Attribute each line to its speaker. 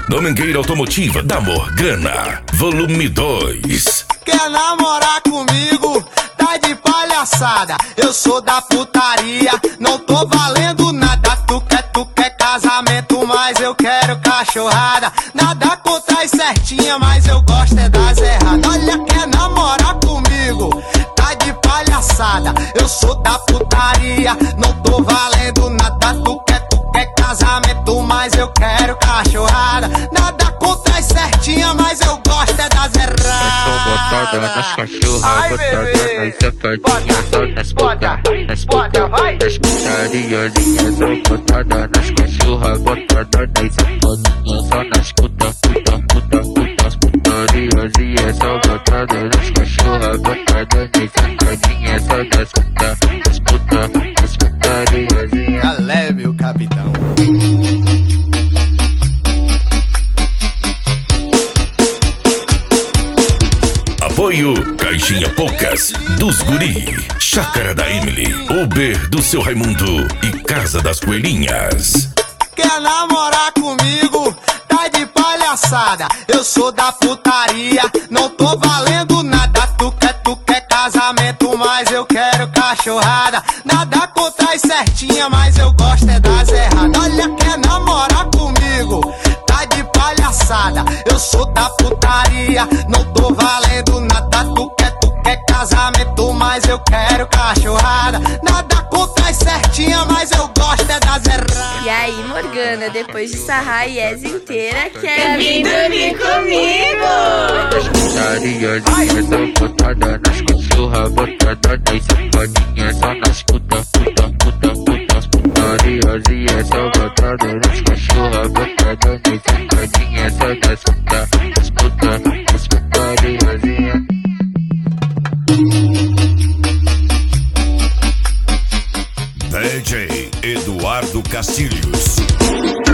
Speaker 1: Domingueira Automotiva da Morgana, volume 2.
Speaker 2: Quer namorar comigo? Tá de palhaçada. Eu sou da putaria, não tô valendo nada. Tu quer casamento, mas eu quero cachorrada. Nada contra as certinhas, mas eu gosto é das erradas. Olha, quer namorar comigo? Tá de palhaçada. Eu sou da putaria, não tô valendo nada. Tu quer casamento, mas eu quero cachorrada. Nada contra as certinhas, mas eu gosto é das erradas.
Speaker 3: Eu sou botada nas cachorras, botada nas safadinhas, só nas puta, nas putariazinhas. Sou botada nas cachorras, botada nas safadinhas, só nas putas putariazinhas. Sou botada nas cachorras, botada nas safadinhas, só nas putas putariazinhas.
Speaker 2: Já leve o capitão.
Speaker 1: Apoio Caixinha Poucas dos Guri, Chácara da Emily, Uber do seu Raimundo e Casa das Coelhinhas.
Speaker 2: Quer namorar comigo? Tá de palhaçada. Eu sou da putaria, não tô valendo nada. Tu quer casamento, mas eu quero cachorrada. Nada contra as certinhas, mas eu gosto é das erradas. Olha, quer namorar comigo? Tá de palhaçada. Eu sou da putaria, não tô valendo nada. Tu quer casamento, mas eu quero cachorrada. Nada contra as certinhas, mas eu gosto é das erradas.
Speaker 4: E aí, Morgana, depois de sarrar a Yes inteira, quer vir dormir comigo?
Speaker 3: Nas putariazinhas, sou botada nas cachorras, botada nas safadinhas, só nas putas putariazinhas. Sou botada nas cachorras, botada nas safadinhas, só nas putas putariazinhas.
Speaker 1: DJ Eduardo Castilhos.